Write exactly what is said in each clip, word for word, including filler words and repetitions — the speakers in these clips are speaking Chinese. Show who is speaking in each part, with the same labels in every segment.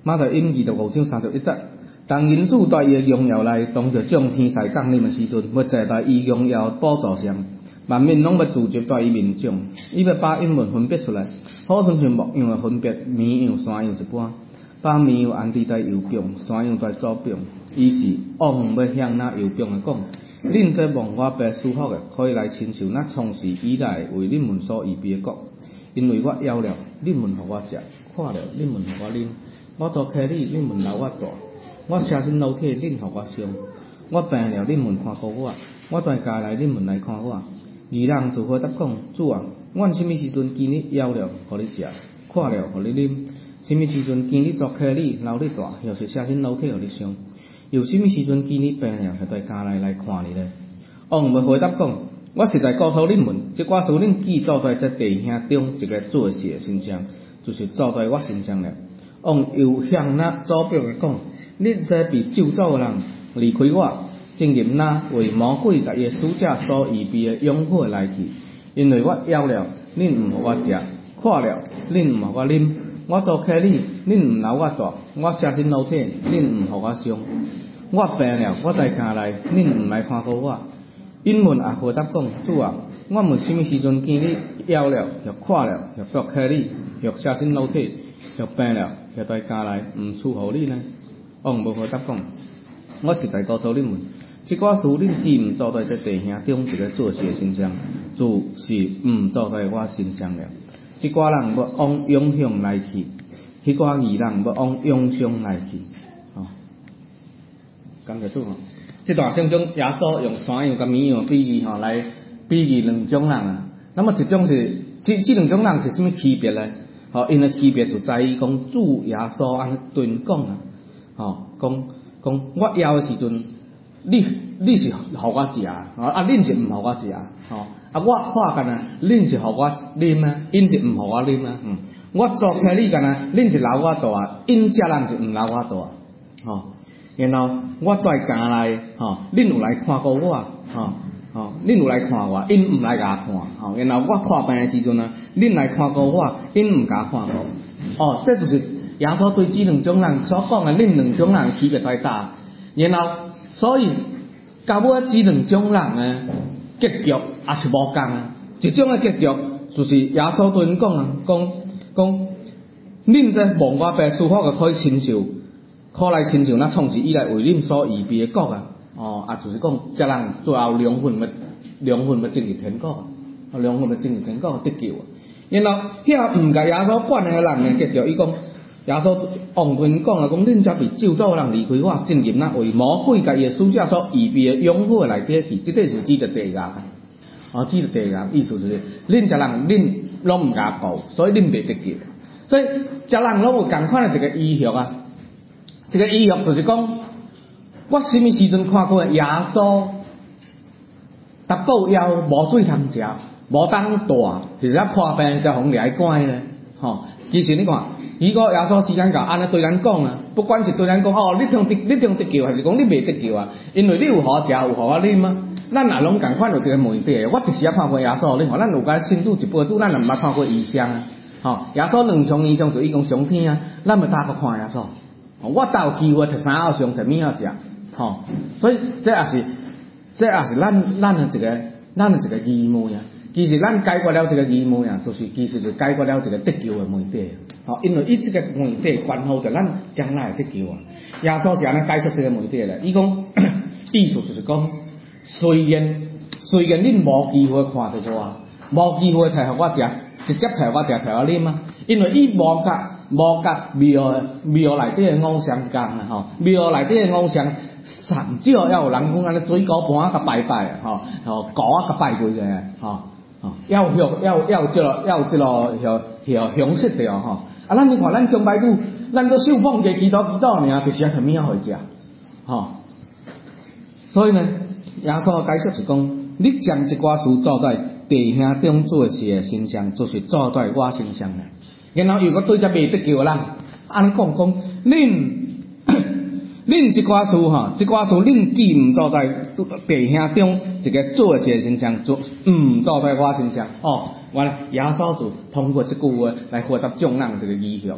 Speaker 1: 马太因二十五章三十一节，当因主在伊的荣耀内，当着众天使降临的时阵，要坐在伊荣耀宝座上，万民拢要聚集在伊面前，伊要把英文分别出来，好像像牧羊的分别绵羊、山羊一般，把绵羊安置在右边，山羊在左边。伊是王要向那右边的讲。恁这望我爸赐福的，可以来亲受那创世以来为恁们所预备的国，因为我枵了，恁们互我食；看了，恁们互我啉。我做客里，恁们留我住；我舍身流体，恁互我伤。我病了，恁们看顾我；我在家内，恁们来看我。二人就回答讲：主啊，阮什么时阵见你枵了，互你食；看了，互你啉；什么时阵见你做客里，留你住，又是舍身流体，互你伤。有什么时阵见你病了，就在家内来看你呢？王要回答讲：我实在告诉恁们，这我使恁记做在这弟兄中一个做事的身上，就是做在我身上了。王又向那左边的讲：恁这被救走的人，离开我，进入那为魔鬼甲伊使者所预备的永火来去，因为我枵了，恁唔互我食；看了，恁唔互我啉。我做客里，恁唔留我住；我舍身流体，恁唔互我伤。我病了，我在家内，恁唔来看顾我。因问也回答讲：主啊，我问什么时阵见你枵了，又看了，又做客里，又舍身流体，又病了，又在家内，唔伺候你呢？王无回答讲：我实在告诉恁们，这我事恁既唔做在这弟兄中一个做事的身上，就是唔做在我身上了。这寡人要往永向来去，迄寡二人要往永上来去。哦，感谢主吼。这段圣经耶稣用山羊甲绵羊比喻吼来比喻两种人啊。那么一种是这这两种人是什么区别呢？吼，因的区别就在于讲主耶稣安尼对因讲啊，吼，讲讲我枵的时阵，你你是互我食啊，啊恁是毋互我食啊，吼，啊我看干啊，恁是互我啉啊，因是毋互我啉啊，嗯，我做客你干啊，恁是留我住啊，因遮人是毋留我住啊，吼，然后我在家内，吼，恁有来看顾我，吼，吼，恁有来看我，因毋来甲我看，吼，然后我看病的时阵啊，恁来看顾我，因毋甲看顾，哦，这就是耶稣对这两种人所讲的，恁两种人区别在大，然后所以。到尾这两种人呢，结局也是无共啊。一种的结局就是耶稣对因讲啊，讲讲，恁这望我爸赐福的可以亲受，可来亲受那创世以来为恁所预备的国啊。哦，啊就是讲，这人最后灵魂要灵魂要进入天国啊，灵魂要进入天国得救啊。然后遐唔甲耶稣管的人呢，结局伊讲。耶稣王对因讲啊，讲恁才被救走的人离开我，进入那为魔鬼甲伊的使者所预备的永火内底去，这个是指着地狱啊。哦，指着地狱，意思就是恁这人恁拢唔甲顾，所以恁袂得救。所以这人拢有共款的一个医学啊，这个医学就是讲，我什么时阵看过耶稣，达到腰无水通食，无当大，是咧破病才互掠关呢？吼，其实你看。如果耶稣时间到，安尼对咱讲啊，不管是对咱讲哦，你通得你通得救，还是讲你袂得救啊？因为你有互我食，有互我啉啊。咱也拢共款有一个问题，我就是也看过耶稣，你看咱有甲信主一辈子，咱也毋捌看过异象啊。吼，耶稣两重以上就伊讲上天啊，咱要搭去看耶稣。我倒有机会摕三号上，摕物仔食，吼，所以这也是这也是咱咱的一个咱的一个疑问啊。其实咱解决了这个疑问啊，就是其实就解决了这个得救的问题。好，因为伊这个问题关乎着咱将来得救啊。耶稣是安尼解释这个问题咧，伊讲意思就是讲，虽然虽然恁无机会看到我，无机会摕互我食，直接摕互我食，摕我啉啊，因为伊无甲无甲庙庙内底的偶像共啊，吼，庙内底的偶像甚少要有人讲安尼水果盘甲拜拜啊，吼，吼鼓啊甲拜过个吼。哦，要有要要这个要这个要要详实的哦，吼！啊，咱你看咱中摆主，咱都受访者祈祷祈祷尔，就是啊，什么好食，吼！所以呢，耶稣解释是讲，你将这寡事做在弟兄中做事的身上，就是做在我身上啦。然后如果对这未得救的人，安尼讲讲，恁。恁这寡事吼，这寡事恁既唔做在弟兄中一个做事身上，做唔做在我身上。哦，原来耶稣就通过这句话来回答众人这个疑惑啊。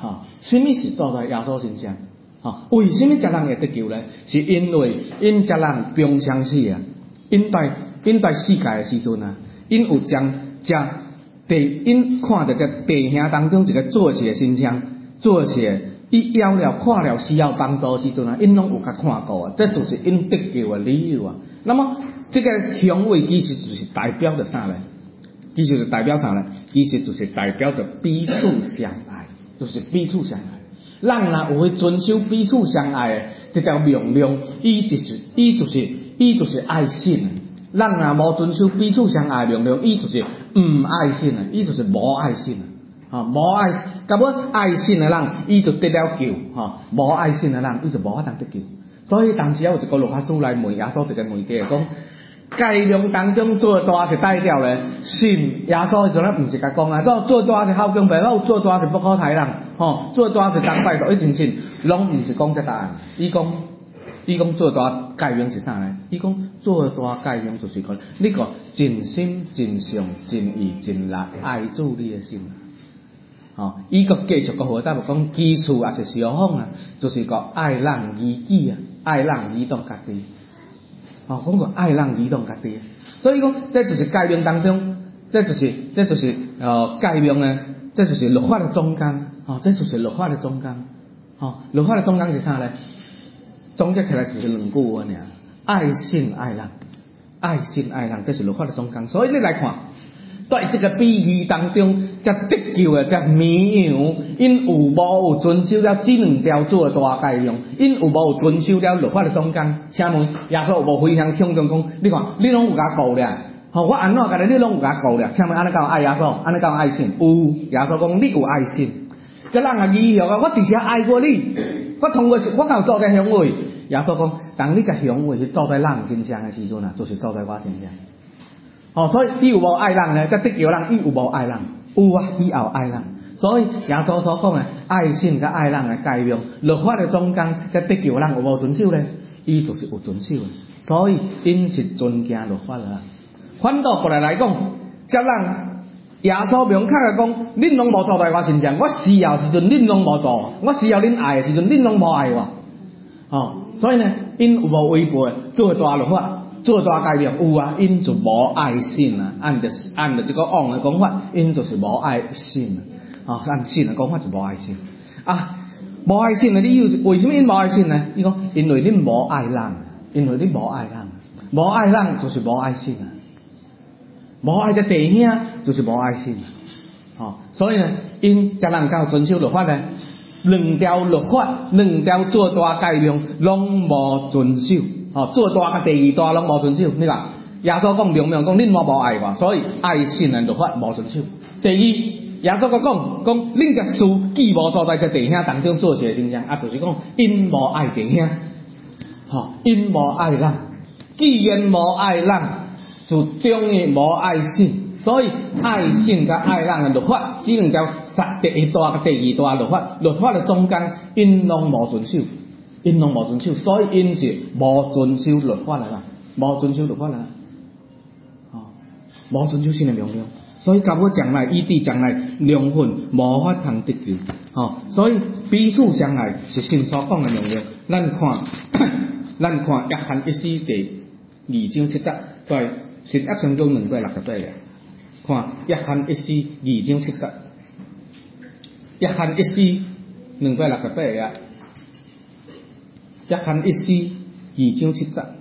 Speaker 1: 吼，什么是做在耶稣身上？吼，为什么这人会得救呢？是因为因这人平常时啊，因在因在世界的时阵啊，因有将这弟因看到这弟兄当中一个做事的形象，做事伊要了看了需要帮助的时阵啊，因拢有甲看过啊，这就是因得救的理由啊。那么这个行为其实就是代表着啥呢？其实就代表啥呢？其实就是代表着彼此相爱，就是彼此相爱。咱若有去遵守彼此相爱的这条命令，伊就是伊就是伊就是爱信。咱若无遵守彼此相爱的命令，伊就是唔爱信啊，伊就是无爱信啊。吼，无爱，甲要爱信的人，伊就得了救；吼，无爱信的人，伊就无法通得救。所以当时有一个律法师来问耶稣一个问题，讲戒律当中最大是代表咧信耶稣迄阵咧，毋是甲讲啊，做最大是孝敬父母，最大是不可杀人，吼，最大是当拜托一真信，拢毋是讲这答案。伊讲，伊讲最大戒律是啥呢？伊讲最大戒律就是讲，你个尽心、尽性、尽意、尽力爱主你的心。吼，伊个继续个回答讲，基础也是相仿啊，就是个爱人如己啊，爱人如同家己。哦，讲个爱人如同家己，所以讲这就是戒律当中，这就是这就是呃戒律呢，这就是律法的中间，哦，这就是律法的中间，哦，律法的中间是啥呢？总结起来就是两句话尔，爱信爱人，爱信爱人，这是律法的中间。所以你来看，在这个比喻当中，这得救的这绵羊，因有无有遵守了这两条最大戒律？因有无有遵守了律法的中间？请问耶稣有无非常强调讲？你看，你拢有甲顾了，吼，我安怎甲你，你拢有甲顾了？请问安尼敢有爱耶稣？安尼敢有爱信？有，耶稣讲你有爱信，这人啊义啊，我至少爱过你，我通过我敢有做这行为？耶稣讲，当你这行为是做在人身上的时阵啊，就是做在我身上。哦，所以伊有无爱人呢？这得救人，伊有无爱人？有啊，伊有爱人。所以耶稣所讲的爱信甲爱人的戒律，律法的中间，这得救人有无遵守呢？伊就是有遵守的。所以因是尊敬律法的。反倒过来来讲，这人耶稣明确的讲，恁拢无做在我身上，我需要时阵恁拢无做，我需要恁爱的时阵恁拢无爱我。哦，所以呢，因有无违背最大律法？最大戒律有啊，因就无爱信啊。按着按着这个王的讲法，因就是无爱信啊。啊，按信的讲法就无爱信啊。无爱信的理由是为什么因无爱信呢？伊讲因为恁无爱人，因为恁无爱人，无爱人就是无爱信啊。无爱这弟兄就是无爱信啊。哦，所以呢，因这人敢有遵守律法呢？两条律法，两条最大戒律拢无遵守。哦，最大甲第二大拢无遵守。你看，耶稣讲明明讲恁无无爱我，所以爱信的律法无遵守。第二，耶稣佫讲讲恁这事既无做在这弟兄当中做事身上，啊，就是讲因无爱弟兄，吼、哦，因无爱人。既然无爱人，就等于无爱信。所以爱信甲爱人的律法，只两条第一大甲第二大律法，律法的中间因拢无遵守。因拢无遵守，所以因是无遵守律法的啦，无遵守律法的啦，哦，无遵守神的命令，所以到尾将来伊伫将来灵魂无法通得救，哦，所以彼此相爱是神所讲的命令。咱看，咱看约翰一书第二章七节，对，是一章中两百六十八个，看约翰一书二章七节，约翰一书两百六十八个。约翰一书二章七节，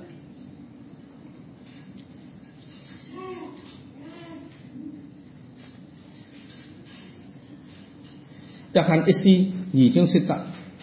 Speaker 1: 约翰一書二章七節。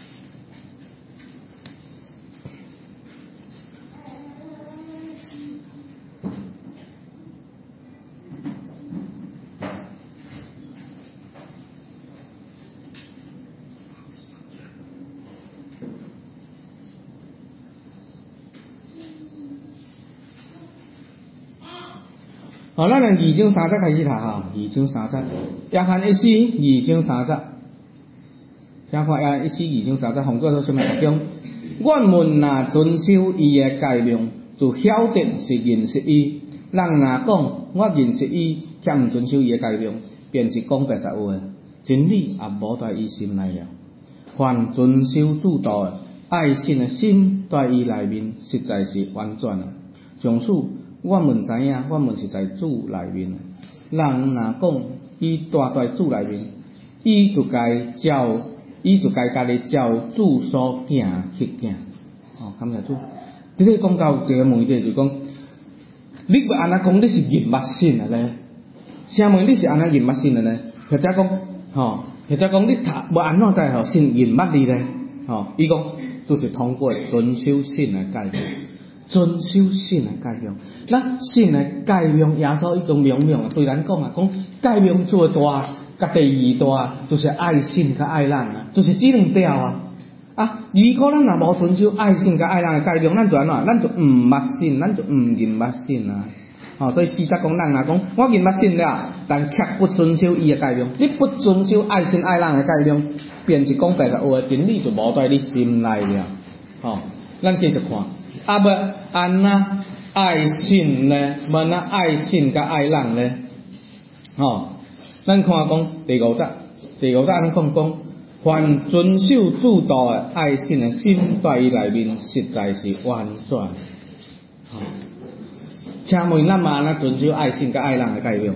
Speaker 1: 好，咱从二章三節開始讀哈，二章三節，約翰一書二章三節，請看約翰一書二章三節，紅作咗什麼特點？我們若遵守伊嘅誡命，就曉得是認識伊。人若講我認識伊，卻毋遵守伊嘅誡命，便是講白實話。 真理也无在伊心内了。凡遵守主道的爱信的心，在伊内面实在是完全的。从此，我们知影，我们是在主内面。人若讲伊住在主内面，伊就该照，伊就该家己照主所行去行。哦，感谢主。这个讲到一个问题，就是讲，你要安怎讲你是人捌信的呢？啥物你是安怎人捌信的呢？或者讲，吼，或者讲你读要安怎才好信人捌你呢？吼，伊讲就是通过遵守信的诫命，遵守信的诫命。咱信的诫命，耶稣已经明明对咱讲啊，讲诫命最大，甲第二大就是爱信甲爱人啊，就是这两条啊。啊，如果咱若无遵守爱信甲爱人的诫命，咱就安怎？咱就毋捌信，咱就毋认捌信啊。哦，所以四则讲，人若讲我认捌信了，但却不遵守伊的诫命，你不遵守爱信爱人的诫命，便是讲白话话，真理就无在你心内了。哦，咱继续看，啊不安那爱信呢？无那爱信甲爱人呢？哦，咱看讲第五则，第五则安讲讲，凡遵守主道的爱信的心，在伊内面实在是完全。哦，请问咱嘛安怎遵守爱信甲爱人的诫命？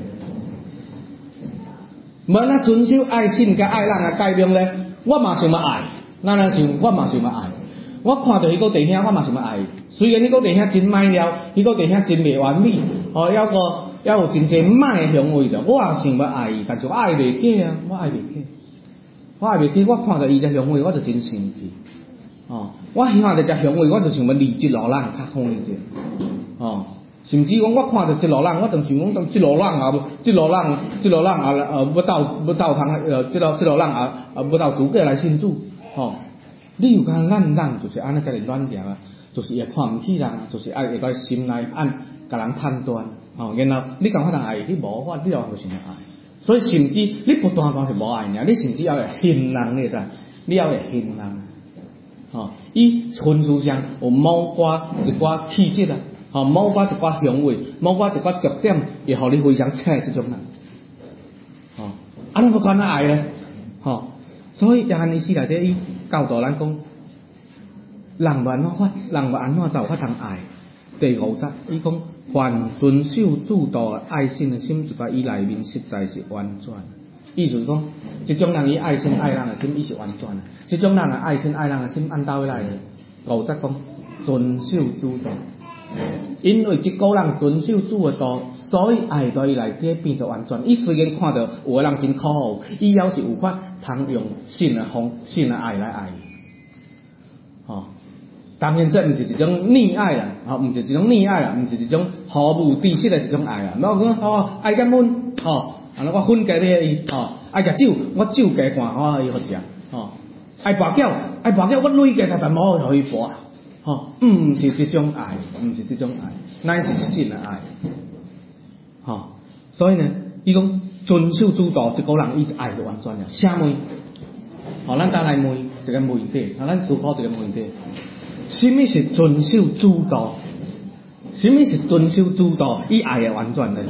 Speaker 1: 无安怎遵守爱信甲爱人的诫命呢？我嘛想要爱，咱咱想，我嘛想要爱。我看到迄个弟兄，我嘛想要爱。虽然迄个弟兄真歹了，迄个弟兄真袂完美，哦，还个还有真侪歹的行为着，我也想要爱伊，但是我爱袂起啊，我爱袂起，我爱袂起。我看到伊只行为，我就真生气。哦，我看到只行为，我就想要离即路人较远一点。哦。甚至讲，我看到一路人，我就想讲，即路人啊，即路人，即路人啊，呃，要到要到通呃，即路即路人啊，啊，要到主家来信主，吼、哦。你有讲咱人就是安尼遮尔软弱啊，就是会看毋起人，就是爱会在心内按甲人判断，吼、哦。然后你讲法通爱，你无法，你又有想要爱，所以甚至你不单单是无爱尔，你甚至还会恨人，你知？你还会恨人，吼、哦。伊分数上有某寡一寡气质啊。吼，某寡一寡行为，某寡一寡特点，会互你非常切即种人。吼、哦，安怎要安怎爱咧？吼、哦，所以约翰一书内底伊教导咱讲，人要安怎法，人要安怎才有法通爱。第五则，伊讲，凡遵守主道的爱心的心，就在伊内面实在是完全。意思是讲，即种人伊爱心爱人的心，伊是完全的。即种人的爱心爱人的心，按倒位来的？五则讲，遵守主道。因为一个人遵守主的道，所以爱在伊内底变作完全。伊虽然看到有个人真可恶，伊还是有法通用信的方、信的爱来爱伊。吼、哦，当然这毋是一种溺爱啦，吼、哦，毋是一种溺爱啦，毋是一种毫无知识的一种爱啦。然后讲哦，爱减粉，吼，安尼我粉加咧伊，吼，爱食酒，我酒加灌，我伊好食，吼，爱跋筊，爱跋筊，我累加逐逐毛互伊跋。吼，毋是这种爱，毋是这种爱，乃是信的爱。吼，所以呢，伊讲遵守主道，一个人伊爱就完全了。啥物？吼，咱等来问一个问题，啊，咱思考一个问题：什么是遵守主道？什么是遵守主道？伊爱的完全呢？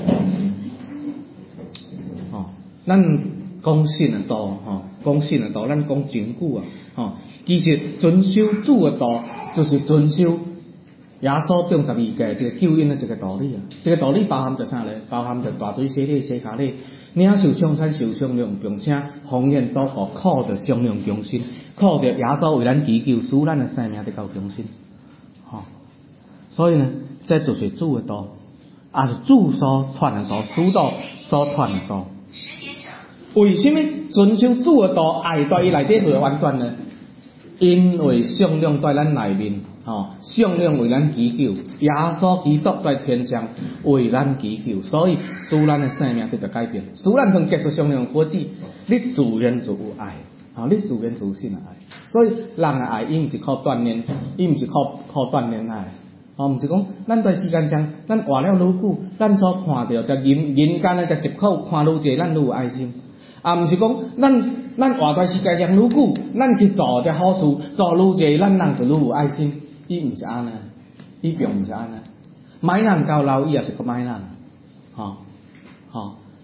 Speaker 1: 吼，咱讲信的道，吼，讲信的道，咱讲真久啊，吼，其实遵守主的道。就是遵守耶稣中十二诫这个救恩的这个道理啊，这个道理包含着啥咧？包含着大水洗礼、洗脚礼，领受上山受伤量，并且奉献祷告，靠着商量忠心，靠着耶稣为咱祈求，使咱的生命得到忠心。吼、哦，所以呢，这就是主的道，也是主所传的道，主道所传的道。为什么遵守主的道，爱在伊内底就会完全呢？因为圣灵在咱内面，吼、哦，圣灵为咱祈求，耶稣基督在天上为咱祈求，所以使咱的生命得到改变，使咱能结出圣灵果子。你自然就有爱，吼、哦，你自然就有信的爱。所以人的爱，伊毋是靠锻炼，伊毋是靠靠锻炼爱，吼、哦，毋是讲咱在世间上，咱活了愈久，咱所看到只人人间的只疾苦，看愈侪，咱愈有爱心。啊，毋是讲咱咱活在世界上愈久，咱去做只好事，做愈侪，咱人就愈有爱心。伊毋是安尼，伊并毋是安尼。歹人交老，伊也是个歹人，吼、哦、吼、哦。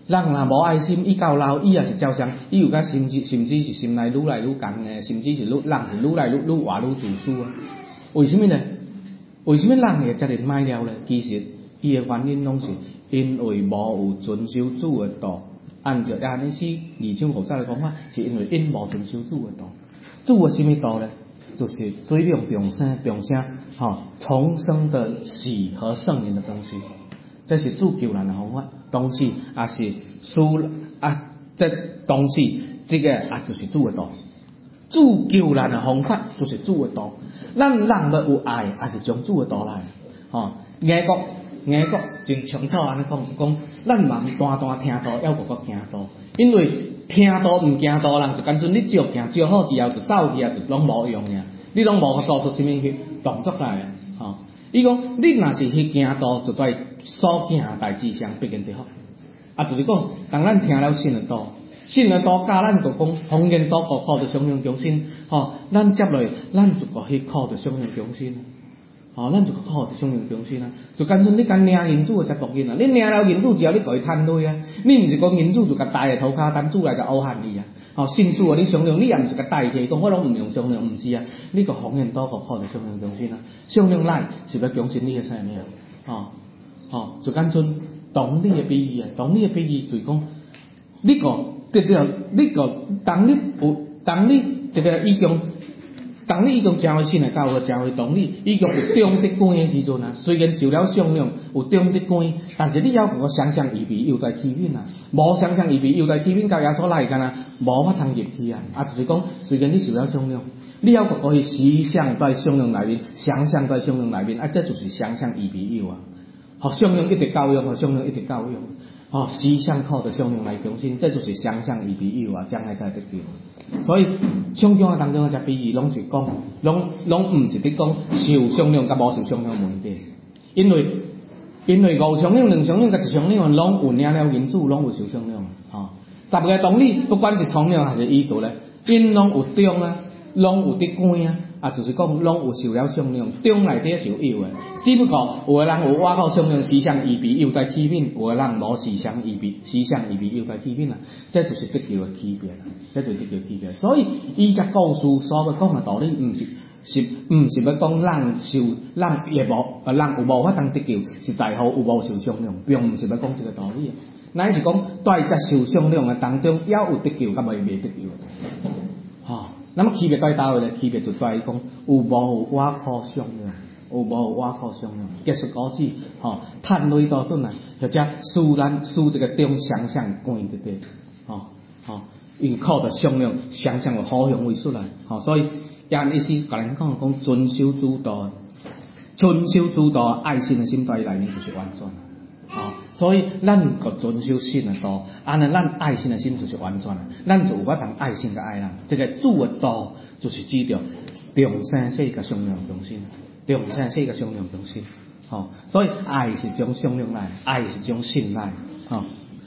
Speaker 1: 人若无爱心，伊到老伊也是照常，伊有甲甚至甚至是心内愈来愈强诶，甚至是愈人是愈来愈愈活愈自私啊。为什么呢？为什么人会遮尔歹了呢？其实伊诶原因拢是因为无有遵守主诶道。按照安尼是二章五节诶讲法，是因为因无遵守主诶道。主诶什么道呢？就是水亮众生众生吼重生的喜和圣灵的东西。这是主救人的方法，同时也是主啊，这同时这个啊就是主的道。主救人的方法就是主的道。咱人要有爱，也是从主的道来。吼、哦，外国外国真清楚安尼讲，讲咱嘛单单听道，要个个行道，因为听道唔行道，人就干脆你照行，照好之后就走去啊，就拢无用呀。你拢无做出什么去动作来啊？吼、哦，伊讲你若是去行道，就对。所行代志上必然得好，啊，就是讲，当咱听了信的道，信的道教咱就讲，方言道个靠着相向中心，吼，咱接落，咱就个去靠着相向中心，吼，咱就个靠着相向中心啊，就干脆你干领银主才读音啊，你领了银主之后，你给伊贪累啊，你毋是讲银主就甲戴个头壳担主来就乌汉你啊，吼，信主啊，你相向你也毋是甲戴起，讲我拢毋用相向，毋是啊，你个方言道个靠着相向中心啊，相向来是要强身你个啥物啊，吼。哦，就干脆同理的比喻啊，同理的比喻就是讲，你个得到你个，当你有，当你这个已经，当你已经成为新的教会，成为同理，已经有中德观的时阵啊，虽然受了伤量，有中德观，但是你要有个想象预备，又在欺骗啊，无想象预备，又在欺骗，到耶稣来干啊，无法通入去啊，啊，就是讲，虽然你受了伤量，你要个可以思想在伤量内面，想象在伤量内面，啊，这就是想象预备有啊。好，相用一直教育，好，相用一直教育，好，思想靠着相用来中心，这就是想象与比喻啊，将来才得救。所以相用当中嘅只比喻，拢是讲，拢拢唔是伫讲受相用甲无受相用问题，因为因为五相用、两相用甲一相用，拢有领了因主，拢有受相用，吼。十个道理，不管是常用还是依图咧，因拢有中啊，拢有伫观啊。啊，就是讲，拢有受了相量，中内底是有诶。只不过有诶人有外口相量思想预备，又在欺骗；有诶人无思想预备，思想预备又在欺骗啦。这就是得救诶区别啦，这就是得救区别。所以，伊只故事所要讲诶道理，毋是是毋是要讲人受人也无啊，人有无法通得救，是在乎有无受相量，并毋是要讲这个道理。乃是讲在这受相量诶当中，也有得救，甲未未得救。吼。那么区别在倒位咧？区别就在于讲有无有外靠相量，有无有外靠相量。结束果子，吼，趁累到转来，或者使咱使这个中想象观伫底，吼吼，因靠着相量，想象有好用为出来，吼，所以也意思甲咱讲讲遵守主道，遵守主道，爱心的心在内面就是完全。哦，所以咱个遵守信的道，安尼咱爱心的心就是完全了，咱就有法通爱心个爱人。这个主的道就是指着众生世个相量中心，众生世个相量中心。哦，所以爱是种相量来，爱是种信来。哦，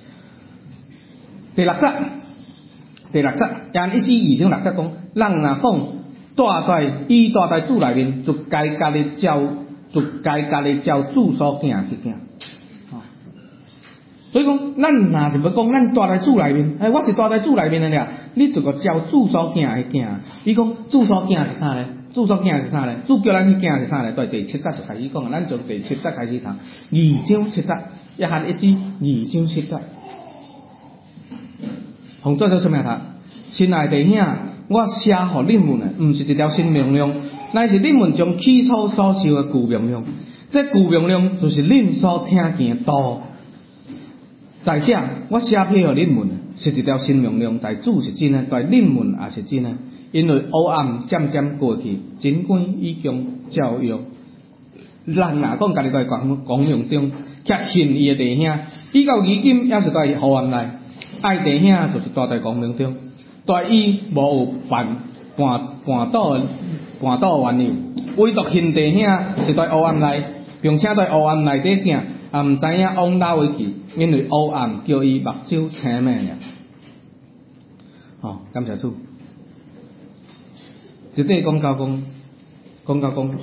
Speaker 1: 第六节，第六节，按意思二章六节讲，人若讲住在伊住在主内面，就该家己照，就该家己照主所行去行。所以讲，咱若是要讲，咱住在主内面，哎，我是住在主内面的俩，你就个照主所行去行。伊讲主所行是啥咧？主所行是啥咧？主叫咱去行是啥咧？对，第七节就开始讲，咱从第七节开始读，二章七节，一项意思，二章七节。洪作者出名读，亲爱弟兄，我写互你们的，毋是一条新命令，乃是你们从起初所受的旧命令。这旧命令就是恁所听见的道。在这，我写批互你们的是一条新命令，在主是真的，在你们也是真的。因为黑暗渐渐过去，真光已经照耀。人若讲家己在光光明中，却恨伊的弟兄，伊到如今也是在黑暗内。爱弟兄就是住在光明中，对伊无有犯绊绊倒绊倒原因，唯独恨弟兄是在黑暗内，并且在黑暗内底行，也毋知影往哪位去。因为黑暗叫伊目睭青咩呀？哦，感谢主。一底讲到讲，讲到讲，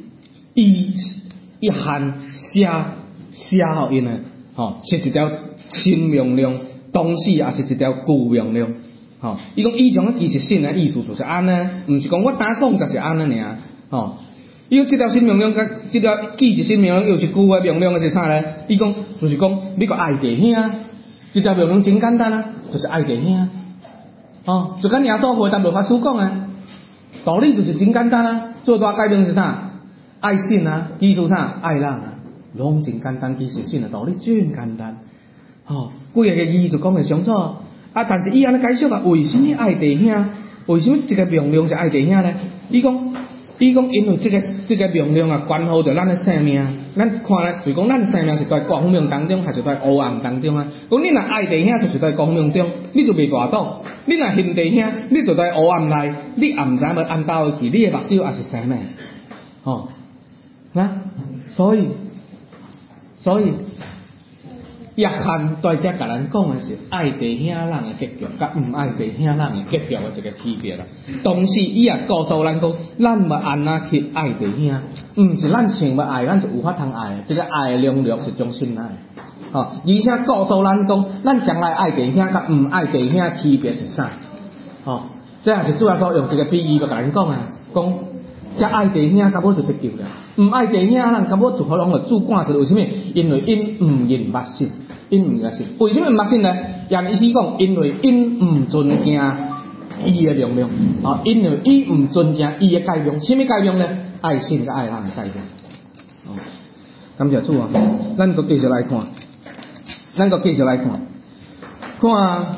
Speaker 1: 伊一项写写互因诶，吼、哦，是一条， 新命令，同时也是一条旧命令。吼、哦，伊讲以前其实新的意思就是安尼，毋是讲我单讲就是安尼尔。吼、哦，伊讲这条新命令甲这条记是新命令，又是旧的命令是啥呢？伊讲就是讲你个爱弟兄，这条命令真简单啊，就是爱弟兄。哦，就跟耶稣回答律法书讲啊，道理就是真简单啊。最大改变是啥？爱信啊，基础啥？爱人啊，拢真简单。其实信的道理真简单。哦，几个个字就讲得清楚。啊，但是伊安尼解释啊，为什么爱弟兄？为什么这个命令是爱弟兄呢？伊讲，伊讲，因为这个这个命令啊，关乎着咱的生命。咱看咧，就是讲咱的生命是在光明当中，还是在黑暗当中啊？讲你若爱弟兄，就是在光明中，你就袂外倒；你若恨弟兄，你就在黑暗内，你也毋知要安倒去，你的目睭也是生命。哦，啊，所以，所以。约翰在遮甲咱讲的是爱弟兄人的结局，甲毋爱弟兄人的结局的一个区别啦。同时，伊也告诉咱讲，咱要安怎去爱弟兄，毋是咱想要爱，咱就有法通爱。这个爱的能力是从心来的。吼、哦，而且告诉咱讲，咱将来爱弟兄甲毋爱弟兄的区别是啥？吼、哦，这也是主要说用这个比喻要甲咱讲啊，讲。只爱弟兄，到尾就得救了；唔爱弟兄，人到尾就可能会主赶出来。为什么？因为因唔认捌神，因唔认信。为什么唔捌信呢？让意思讲，因为因唔尊敬伊的命令，啊，因为伊唔尊敬伊的诫命。什么诫命呢？爱信甲爱人的诫命。哦，感谢主啊！咱阁继续来看，咱阁继续来看，看。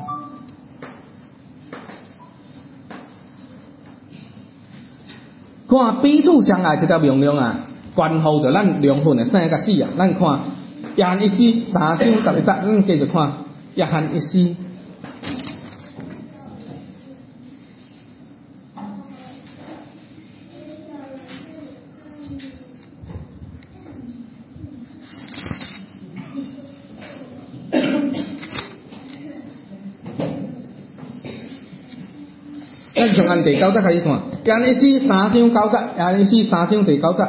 Speaker 1: 看彼此相爱这条命令啊，关乎着咱灵魂的生甲死啊。咱看约翰一书三章十一节，咱继续看约翰一书。咱从按第九节开始看，约翰一书三章九节，约翰一书三章第九节。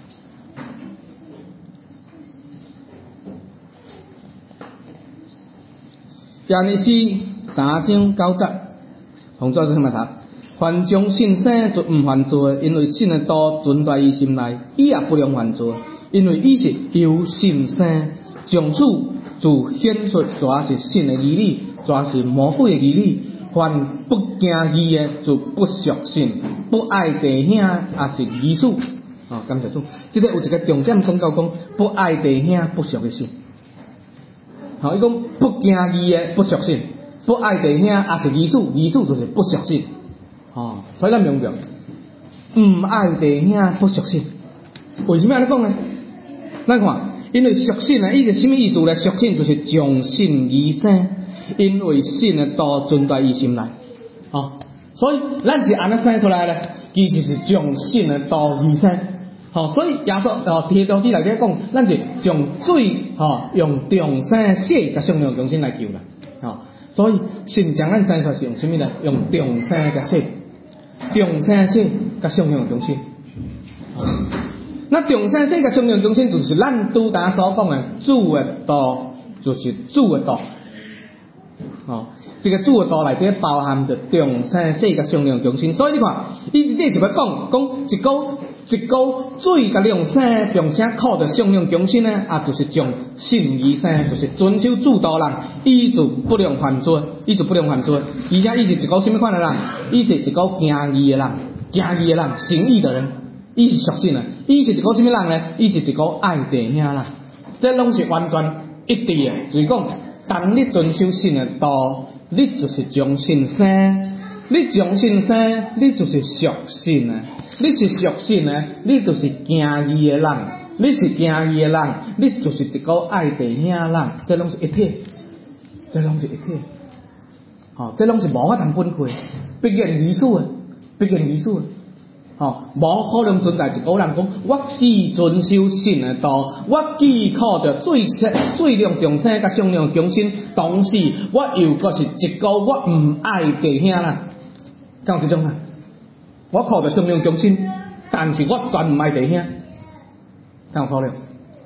Speaker 1: 约翰一书三章九节，洪作是什么读？凡将信生就唔犯罪，因为信的道存在伊心内，伊也不能犯罪，因为伊是由信生，从此就显出蛇是信的义理，蛇是魔鬼的义理。凡不敬义的就不属信，不爱弟兄也是义属。哦，感谢主。这个有一个重点讲到讲，不爱弟兄不属的信。好、哦，伊讲不敬义的不属信，不爱弟兄也是义属，义属就是不属信。哦，所以咱明白，唔爱弟兄不属信。为什么安尼讲呢？咱看，因为属信呢，伊是什么意思呢？属信就是将信而生。因为信的道存在伊心内，哦，所以咱是安尼生出来咧，其实是将信的道而生，哦，所以耶稣哦，提多书内底讲，咱是将水哦用重生血甲圣灵中心来救啦，哦，所以信将咱生出来是用什么呢？用重生甲血，重生血甲圣灵中心，哦，那重生血甲圣灵中心就是咱拄才所讲的主的道，就是主的道。哦，这个主的道内底包含着重生死甲圣灵中心，所以你看，伊这是要讲讲一个一个水甲灵生，并且靠着圣灵中心呢，啊，就是将信而生，就是遵守主道人，伊就不能犯罪，伊就不能犯罪，而且伊是一个什么款的人？伊是一个行义的人，行义的人，行义的人，伊是属信的，伊是一个什么人呢？伊是一个爱弟兄人，这拢是完全一致的，就是讲。当你遵守信的道，你就是将信生；你将信生，你就是属信的；你是属信的，你就是行义的人；你是行义的人，你就是一个爱弟兄的人。这拢是一体，这拢是一体。哦，这拢是无法通分开，毕竟义属的，毕竟义属的。哦，无可能存在一个人讲，我既遵守信的道，我既靠着最最量重生甲圣灵中心，同时我又阁是一个我唔爱弟兄啦，敢有这种啊？我靠着圣灵中心，但是我全唔爱弟兄，敢有可能？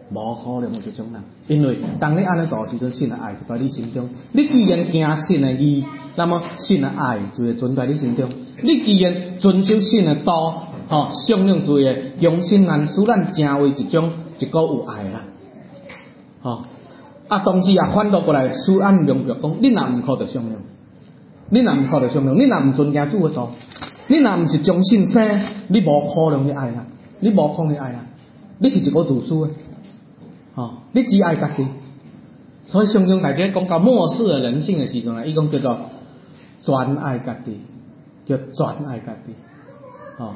Speaker 1: 无可能有这种人，因为当你安尼做时阵，神的爱就在你心中。你既然行神的义，那么神的爱就会存在你心中。你既然遵守神的道，吼，相应就会用心难使咱成为一种一个有爱啦，吼。啊，同时啊，反倒过来使咱明白讲，你若毋靠着相应，你若毋靠着相应，你若毋遵行主的道，你若毋是忠心生，你无可能去爱人，你无可能去爱人，你是一个自私的。哦，你只爱家己，所以圣经大家讲到末世的人性的时阵啊，伊讲叫做专爱家己，叫专爱家己。哦，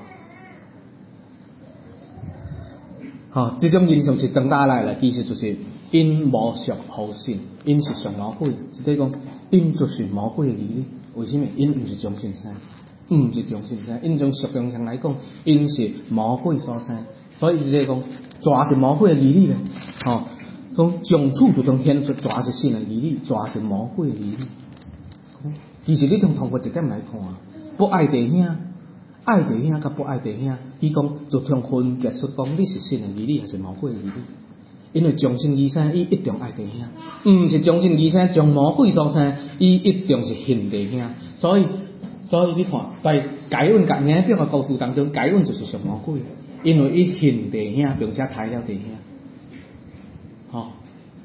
Speaker 1: 哦，这种印象是长大来了，其实就是因无属好心，因是属魔鬼，是即讲因就是魔鬼的儿女。为什么？因毋是忠心生，毋是忠心生，因从属灵上来讲，因是魔鬼所生。所以就是讲，抓是魔鬼的儿女咧，吼、哦，讲将处就从显出抓是神的儿女，抓是魔鬼的儿女。其实你从通过一点来看，不爱弟兄，爱弟兄甲不爱弟兄，伊讲就从分别出讲你是神的儿女还是魔鬼的儿女。因为将心而生，伊一定爱弟兄；毋是将心而生，将魔鬼所生，伊一定是恨弟兄。所以，所以你看，在该恩甲雅表的故事当中，该恩就是属魔鬼。因为伊恨弟兄，并且杀了弟兄，吼、哦。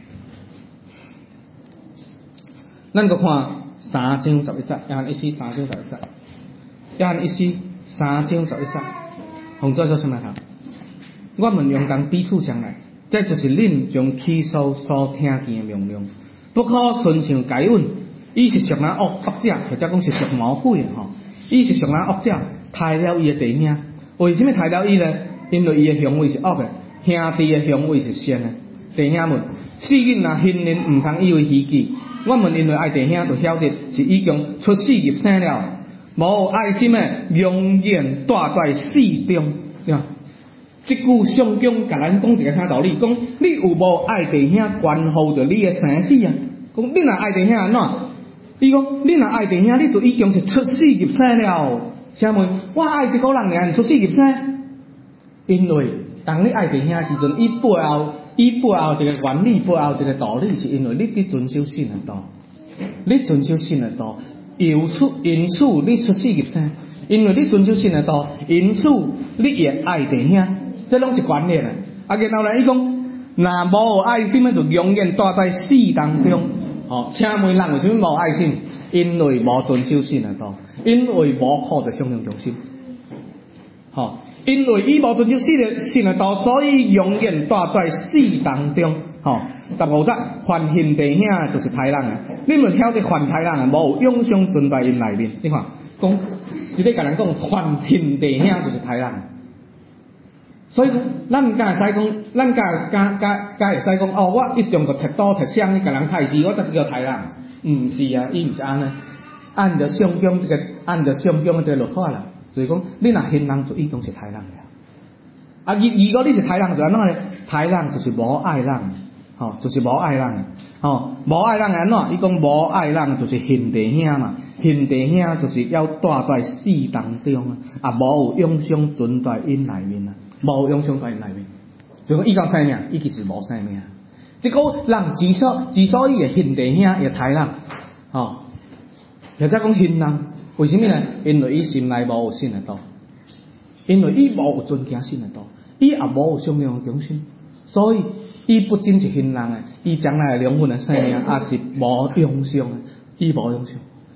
Speaker 1: 咱个看三章十一节，约翰一书三章十一节，约翰一书三章十一节，洪作说什么头？我们用当彼此相爱，这就是恁从起初所听见的命令，不可顺像该恩，伊是属那恶恶者，或者讲是属魔鬼的吼，伊是属那恶者，杀了伊的弟兄。为什么杀了伊呢？因为伊的行为是恶的，兄弟的行为是善的。弟兄们，世人若恨人，毋通以为稀奇。我们因为爱弟兄，就晓得是已经出世入生了。无爱心的，永远待在死中。这句圣经甲咱讲一个啥道理？讲你有无爱弟兄，关乎着你的生死啊！讲你若爱弟兄安怎？伊讲你若爱弟兄，你就已经是出世入生了。请问，我爱一个人，你出世入生？因为当你爱弟兄时阵，伊背后，伊背后一个原理，背后一个道理，是因为你伫遵守神的道，你遵守神的道，由此因此你出世入生，因为你遵守神的道，因此你也爱弟兄，这拢是关联的。啊，然后呢，伊讲，若无爱心的，就永远待在死当中。哦，请问人为什么无爱心？因为无遵守神的道，因为无靠着相应忠心。好、哦。因为伊无遵守神的神的道，所以永远待在死当中。吼、哦，十五节，凡恨弟兄就是豺人啊！你们晓得凡豺人啊，无永生存在因内面。你看，讲直接甲人讲，凡恨弟兄就是豺人。所以讲，咱敢会使讲，咱敢敢敢敢会使讲，哦，我一定个摕刀摕枪去甲人杀死，我才是叫豺人。毋是啊，伊毋是安尼，按着圣经这个，按着圣经的这个律法啦。就是讲，你若恨人就已经是豺人了。啊，如如果你是豺人，就安怎呢？豺人就是无爱人，吼、哦，就是无爱人，吼、哦，无爱人安怎？伊讲无爱人就是恨弟兄嘛，恨弟兄就是要待在死当中啊，啊，无有永生存在因内面啊，无永生在因内面。就讲伊讲生命，伊其实无生命。即个人之所之所以会恨弟兄，会豺人，吼、哦，或者讲恨人。为什么呢？因为伊心内无有神的道，因为伊无有遵行神的道，伊也无有相应的忠心，所以伊不仅是恨人的，伊将来的灵魂的生命也是无永生的，伊无永生。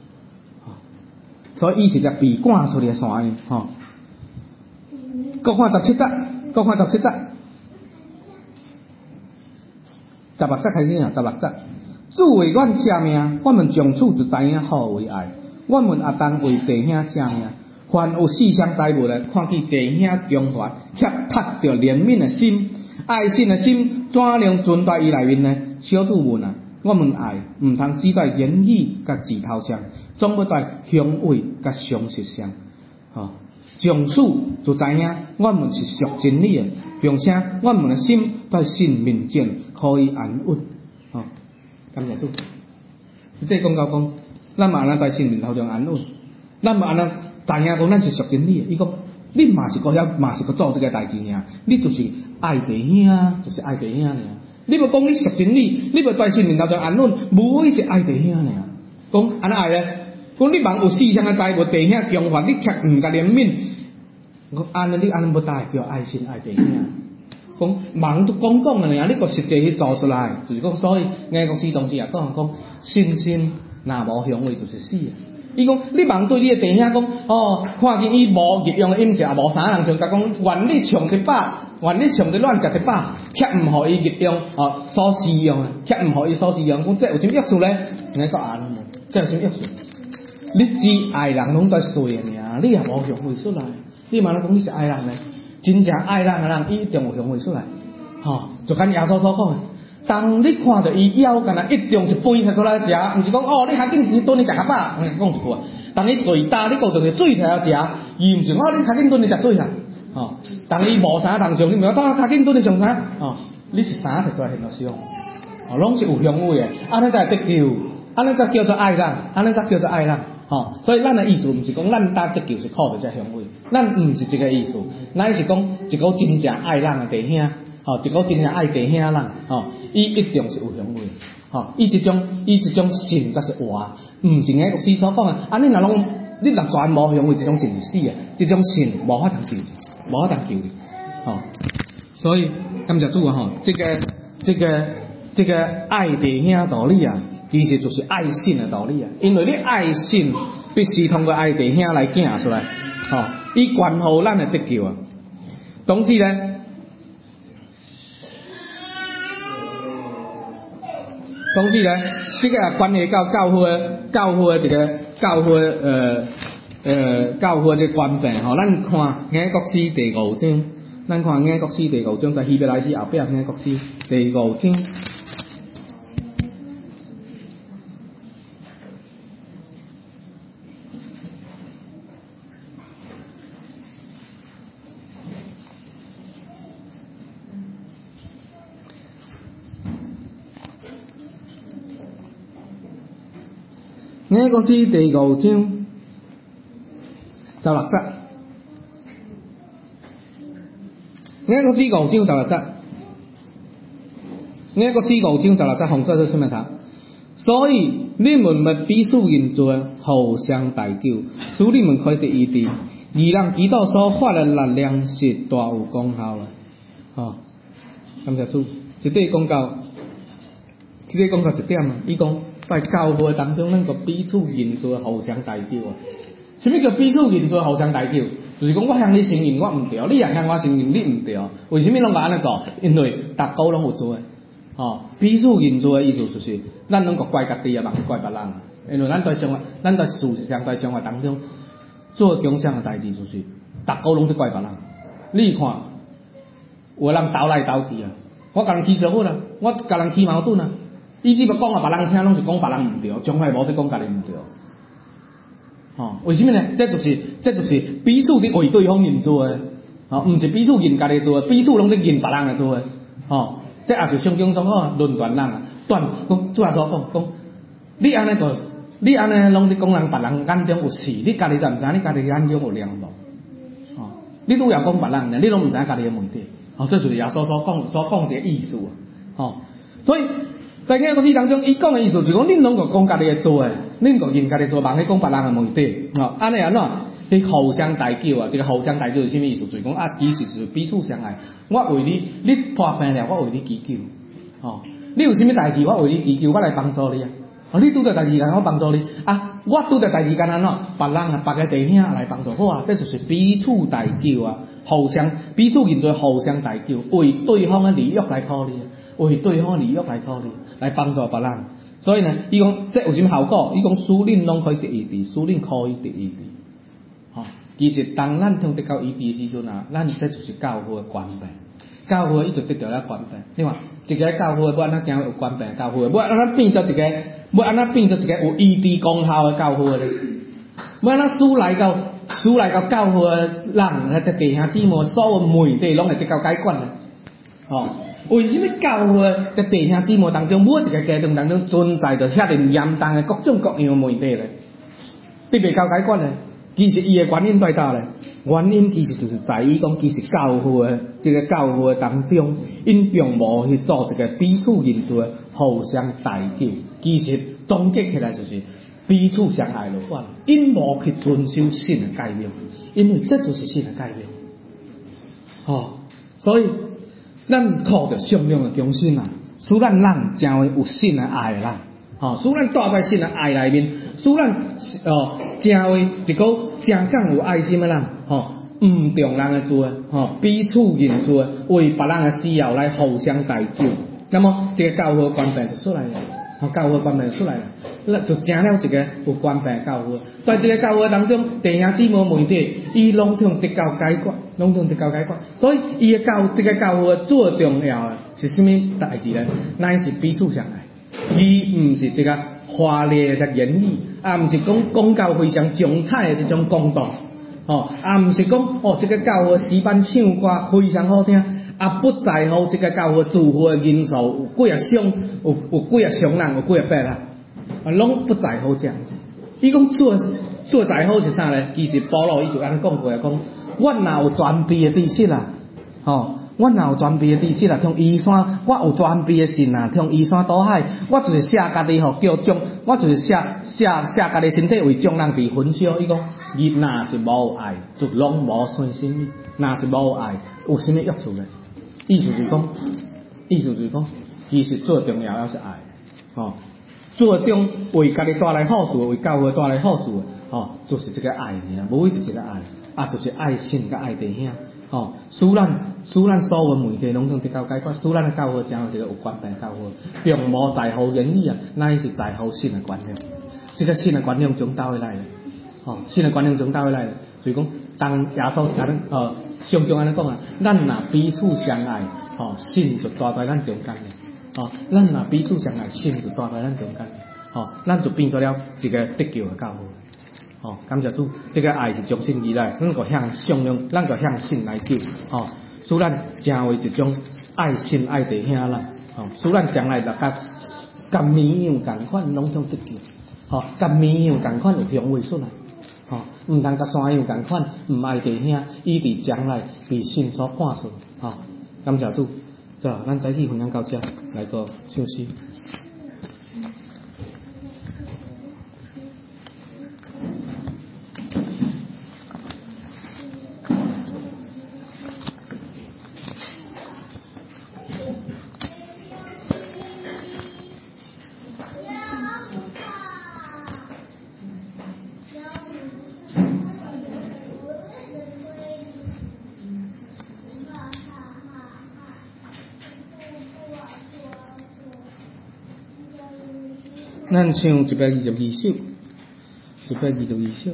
Speaker 1: 所以伊是只被赶出去的山呢，吼、哦。各看十七节，各看十七节，十六节开始啊，十六节。主为阮舍命，我们从此就知影何为爱。我们也当为弟兄舍命，凡有世上财物的，看见弟兄强悍，却达着怜悯的心、爱心的心，怎能存在伊内面呢？小主们啊，我们爱唔通只在言语甲字头上，总要在行为甲常识上。吼、哦，从此就知影我们是属真理的，并且我们的心在神面前可以安稳。吼、哦，感谢主。即个讲到讲。咱嘛安尼在心面头上安稳，咱嘛安尼知影讲咱是属真理的。伊讲你嘛是个遐，嘛是个做这个代志尔，你就是爱弟兄，就是爱弟兄尔。你要讲你属真理，你要对信念头前安稳，无非是爱弟兄尔。讲安怎爱咧？讲你茫有世上的财物，弟兄强法，你却毋甲怜悯，我安尼你安尼要带叫爱心爱弟兄。讲茫都讲讲的尔，你个实际去做出来，就是讲，所以眼国师当时也讲讲，信心若无香味就是死啊。伊讲你茫对你的弟兄讲，哦，看见伊无日用的饮食，也无啥人想甲讲，愿你上一饱，愿你上一乱食一饱，却毋互伊日用哦所使用，却毋互伊所使用，讲这有啥约束咧？你讲安尼，这有啥约束？你只爱人拢在衰尔，你也无香味出来。你嘛咧讲你是爱人咧，真正爱人的人，伊一定有香味出来。吼、哦，就跟耶稣所讲的。当你看到伊腰干那一定是杯摕出来食，毋是讲哦，你较紧钱蹲你食较饱，我讲一句啊。当你水大，你顾着个水摕来食，伊毋是哦，你较紧蹲你食水啦。哦，当伊无啥通上，你咪讲较紧蹲你上啥？哦，你是啥摕出来现到上？哦，拢是有香味的，安尼才会得救，安尼才叫做爱人，安尼才叫做爱人。哦，所以咱的意思毋是讲咱搭得救是靠着这香味，咱毋是这个意思，咱是讲一个真正爱人的弟兄。吼、哦，一个真正爱弟兄人，吼、哦，伊一定是有香味，吼、哦，伊即种伊即种信才是活，毋是个师所讲的。啊，你若拢你若全无香味，即种信是死的，即种信无法通救你，无法通救你，吼、哦。所以感谢主啊，吼，这个这个这个爱弟兄道理啊，其实就是爱信的道理啊。因为你爱信必须通过爱弟兄来行出来，吼、哦，以关乎咱的得救啊。同时呢。同时呢，这个也关系到教会、教会的一个教会呃呃教会这官病吼。咱看雅各书第五章，咱看雅各书第五章，在希伯来书后壁雅各书第五章。雅各书第五章十六節，雅各書五章十六節，雅各書五章十六節，紅色是什麼字？所以你們咪彼此認罪，互相代求，使你們可以得醫治。而人基督所發的力量是大有功效的。哦，感謝主，這底講到，這底講到一點啊，伊講。在教會當中，咱個彼此認罪、互相代求啊！什麼叫彼此認罪、互相代求？就是講我向你承認我唔對，你也向我承認你唔對。為什麼攏個安尼做？因為大家攏有罪。哦，彼此認罪的意思就是，咱攏個怪家己啊，嘛怪別人。因為咱在生活，咱在事實上在生活當中做共享嘅代志，就是大家攏去怪別人。你看，有人鬥來鬥去啊，我甲人起衝突啊，我甲人起矛盾啊。伊只要講啊，別人聽，攏是講別人唔對，從來無得講家己唔對。哦，為什麼呢？這就是這就是彼此佇為對方認罪的，哦，毋是彼此認家己罪，彼此攏佇認別人嘅罪。哦，這也是聖經所講論斷人啊，斷講主啊所講講，你安尼個，你安尼攏佇講人別人眼中有事，你家己就毋知，你家己眼中有亮無？哦，你都要講別人呢，你攏毋知家己嘅問題。哦，這就是耶穌所講所講一個意思啊。哦，所以。在雅各書當中，伊講嘅意思就是講，恁攏個講家己嘅罪，恁個認家己罪，忘記講別人嘅問題，哦，安尼安怎？去互相代求啊！這個互相代求是什麼意思？就是講啊，其實就是彼此相愛。我為你，你破病了，我為你祈求，哦，你有什麼代志，我為你祈求，我來幫助你啊！哦，你拄着代志來，我幫助你啊！我拄着代志，干安怎？別人啊，別個弟兄來幫助我啊！這就是彼此代求啊，互相彼此認罪，互相代求，為對方嘅利益來考慮，為對方嘅利益來考慮。來幫助別人，所以呢，伊講這有什麼效果？伊講使恁攏可以得醫治，使恁可以得醫治。吼、哦，其實當咱通得到醫治的時陣啊，咱這就是教會的權柄。教會伊就得到了權柄。你看，一個教會要安怎講有權柄？教會要安怎變做一個？要安怎變做一個有醫治功效的教會咧？要安怎使來到使來到教會的人，即弟兄姊妹所有問題攏會得到解決咧？吼、哦。為什麼教會在弟兄姊妹當中，每一個家庭當中存在着遐尼嚴重的各種各樣的問題咧？你未夠解決咧？ 其实伊的原因在倒咧，原因其实就是在于讲，其实教会这个教会当中，因并无去做一个彼此认罪、互相代救。其实总结起来就是彼此相爱就完，因无去遵守神的诫命，因为这就是神的诫命。哦，所以咱靠着信仰的中心啊，使咱人成为有神的爱的人。吼，使咱住在神的爱内面，使咱哦成为一个诚恳有爱心的人。吼，唔重人的罪，吼，彼此认罪，为别人的需要来互相代救。那么这个教会关系就出来了，吼，教会关系就出来了，那就成了一个有关系的教会。在这个教会当中，弟兄姊妹们的，伊拢通得到解决，拢通得到解决。所以伊的教这个教会最重要的是什么代志呢？乃是彼此相爱。伊毋是一个华丽的言语，啊，毋是讲讲到非常精彩的这种讲道，吼，啊，毋是讲哦，这个教会诗班唱歌非常好听，啊，不在乎这个教会聚会的人数有几啊双，有有几啊双人，有几啊百人，啊，拢不在乎这样。伊讲做做在乎是啥呢？其实保罗伊就安尼讲过啊，讲我若有全备的知识啦，吼。我若有全备的知识啦，像医生，我有全备的信啦，像医生倒海，我就是写家己吼叫众，我就是写写写家己身体为众人伫焚烧。伊讲，伊若是无爱，就拢无算什么；若是无爱，有什么约束咧？意思就是讲，意思就是讲，其实最重要要是爱，吼，最终为家己带来好处，为教会带来好处，吼，就是这个爱尔，无非是这个爱，啊，就是爱神甲爱弟兄。哦，使咱使咱所有媒体拢通得到解决，使咱的教会成为一个有关系的教会，并无在乎言语啊，乃是在乎神的观念。这个神的观念从叨位来的？哦，神的观念从叨位来的？所以讲，当耶稣安尼呃，圣经安尼讲啊，咱若彼此相爱，哦，神就住在咱中间的。哦，咱若彼此相爱，神就住在咱中间的。哦，咱就变做了一个得救的教会。哦，感谢主，这个爱是从心而来，咱个向信仰，咱个向神来求，哦，使咱成为一种爱神爱弟兄啦，哦，使咱将来大家甲绵羊同款，拢通得救，哦，甲绵羊同款有香味出来，哦，唔通甲山羊同款，唔爱弟兄，以致将来被神所赶出，哦，感谢主，这咱早起分享到这，来个休息。咱唱一百二十二首，一百二十二首。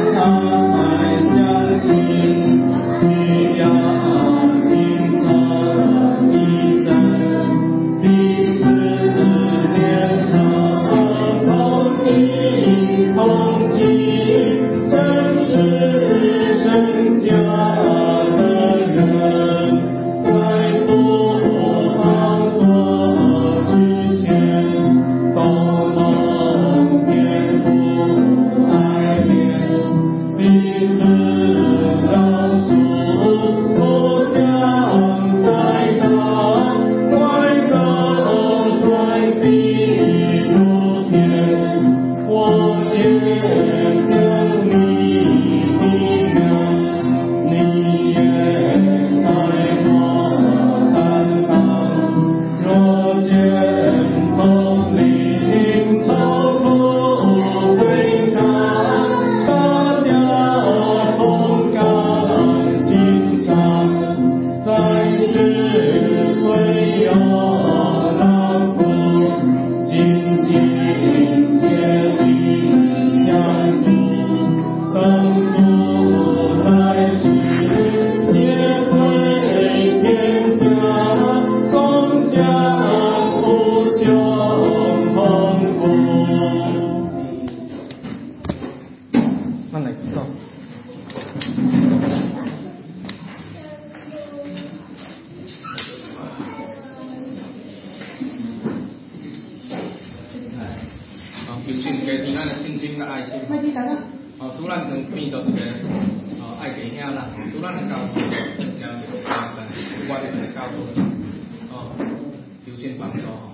Speaker 2: 兄弟相爱相亲，你呀今朝。
Speaker 1: 求神加添咱的信心甲爱心。哦，使咱能变做一个哦爱弟兄啦，使咱的教会成为一个我哋嘅教会。哦，求神帮助。